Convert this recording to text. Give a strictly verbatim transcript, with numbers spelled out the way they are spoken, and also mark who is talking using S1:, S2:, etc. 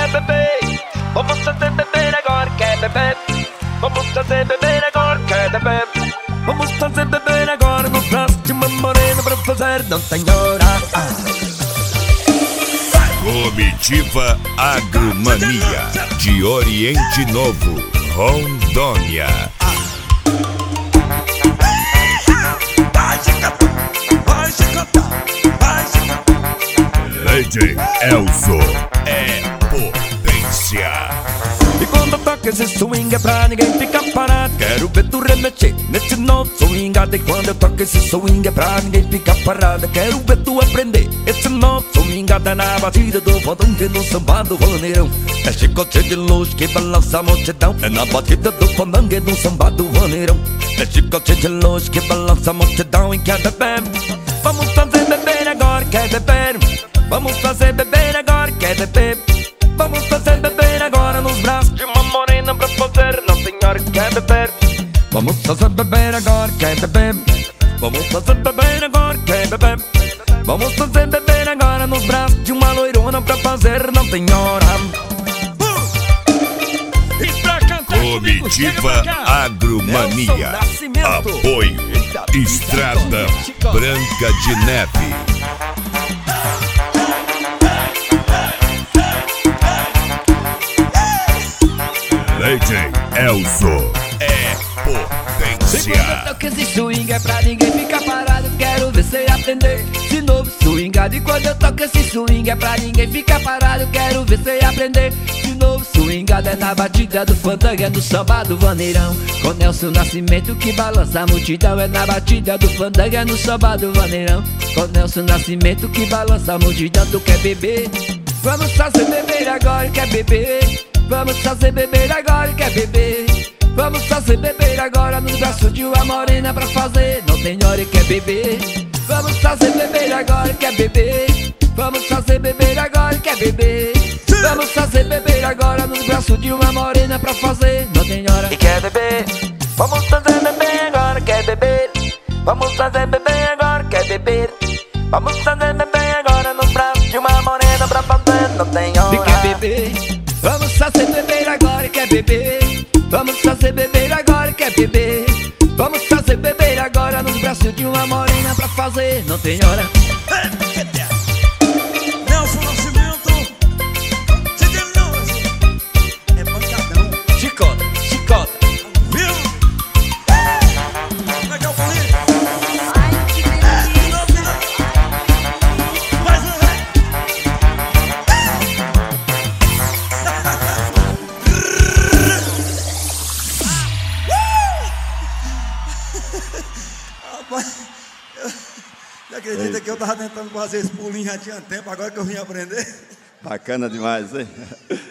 S1: fazer beber. Vamos fazer beber agora, quer beber? Vamos fazer beber agora, quer beber? Vamos fazer beber agora no braço de uma morena pra fazer, não tem hora. Ah.
S2: Comitiva Agromania de Oriente Novo, Rondônia. D J Elzo é potência.
S1: E quando toca esse swing é pra ninguém ficar parado. Quero ver tu remexer nesse novo swingado. E quando eu toco esse swing é pra ninguém ficar parado. Quero ver tu aprender esse novo swingado. É na batida do fandangão e no samba do vaneirão. É chicote de luz que balança a multidão. É na batida do fandangão e no samba do vaneirão. É chicote de luz que balança a multidão. E quer beber? Vamos fazer beber agora, quer beber? Vamos fazer beber agora, quer beber? Vamos fazer beber agora nos braços de uma morena pra fazer, não senhora, quer beber? Vamos fazer beber agora, quer beber? Vamos fazer beber agora, quer beber? Vamos fazer beber agora nos braços de uma loirona pra fazer, não tem hora.
S2: Comitiva Agromania. Apoio Estrada Branca de Neve. D J Elzo é potência.
S1: E quando eu toco esse swing é pra ninguém ficar parado. Quero ver cê aprender esse novo swingado. E quando eu toco esse swing é pra ninguém ficar parado. Quero ver cê aprender esse novo swingado. É na batida do fandangão, é no samba do vaneirão. Com Nelson Nascimento que balança a multidão. É na batida do fandangão, é no samba do vaneirão. Com Nelson Nascimento que balança a multidão. Tu quer beber? Vamos fazer beber agora, quer beber? Vamos fazer beber agora, quer beber? Vamos fazer beber agora nos braços de uma morena pra fazer, não tem hora e quer beber? Vamos fazer beber agora, quer beber? Vamos fazer beber agora, quer beber? Vamos fazer beber agora nos braços de uma morena pra fazer, não tem hora e quer beber? Vamos fazer beber agora, quer beber? Vamos fazer beber agora, quer beber? Vamos fazer beber agora nos braços de uma morena pra fazer, não tem hora e quer beber? Vamos fazer beber agora, quer beber? Vamos fazer beber agora, quer beber? Vamos fazer beber agora nos braços de uma morena pra fazer, não tem hora.
S3: Nelson Nascimento, é pancadão.
S1: Chicota, chicota,
S3: viu? Como é que é o bolinho?
S4: Ai, que delícia!
S3: Mais um, vai! Você acredita que eu tava tentando fazer esse pulinho já tinha tempo, agora que eu vim aprender?
S5: Bacana demais, hein?